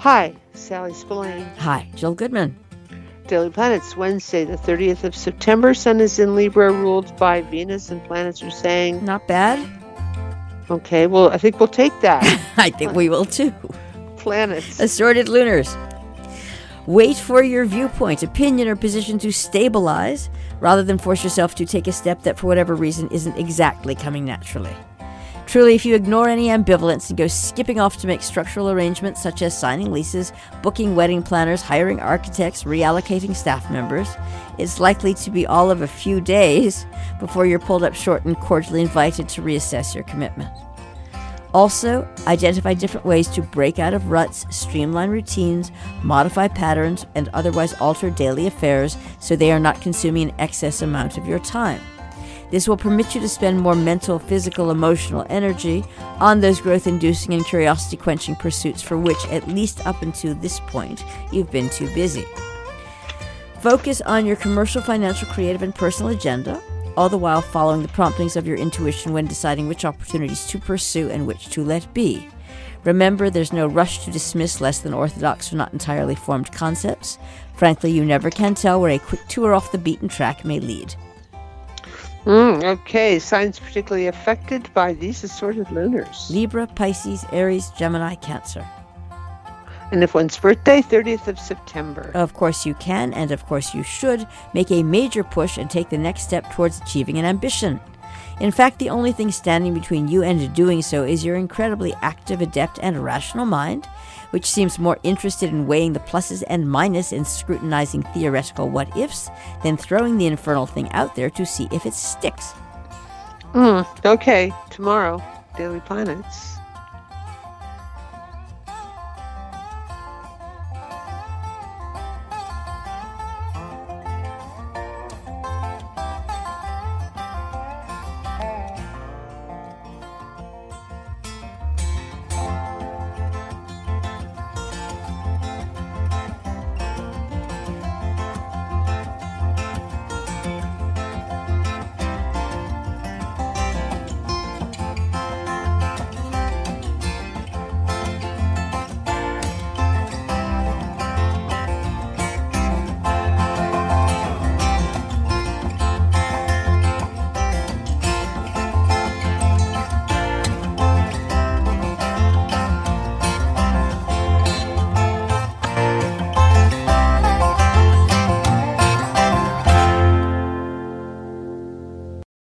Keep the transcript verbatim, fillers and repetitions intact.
Hi, Sally Spillane. Hi, Jill Goodman. Daily Planets, Wednesday, the thirtieth of September. Sun is in Libra, ruled by Venus, and planets are saying... Not bad. Okay, well, I think we'll take that. I think we will too. Planets. Assorted lunars. Wait for your viewpoint, opinion, or position to stabilize rather than force yourself to take a step that, for whatever reason, isn't exactly coming naturally. Truly, if you ignore any ambivalence and go skipping off to make structural arrangements such as signing leases, booking wedding planners, hiring architects, reallocating staff members, it's likely to be all of a few days before you're pulled up short and cordially invited to reassess your commitment. Also, identify different ways to break out of ruts, streamline routines, modify patterns, and otherwise alter daily affairs so they are not consuming an excess amount of your time. This will permit you to spend more mental, physical, emotional energy on those growth-inducing and curiosity-quenching pursuits for which, at least up until this point, you've been too busy. Focus on your commercial, financial, creative, and personal agenda, all the while following the promptings of your intuition when deciding which opportunities to pursue and which to let be. Remember, there's no rush to dismiss less than orthodox or not entirely formed concepts. Frankly, you never can tell where a quick tour off the beaten track may lead. Mm, okay, signs particularly affected by these assorted lunars. Libra, Pisces, Aries, Gemini, Cancer. And if one's birthday, thirtieth of September. Of course you can, and of course you should, make a major push and take the next step towards achieving an ambition. In fact, the only thing standing between you and doing so is your incredibly active, adept, and rational mind, which seems more interested in weighing the pluses and minuses and scrutinizing theoretical what-ifs than throwing the infernal thing out there to see if it sticks. Mm, okay, tomorrow, Daily Planets.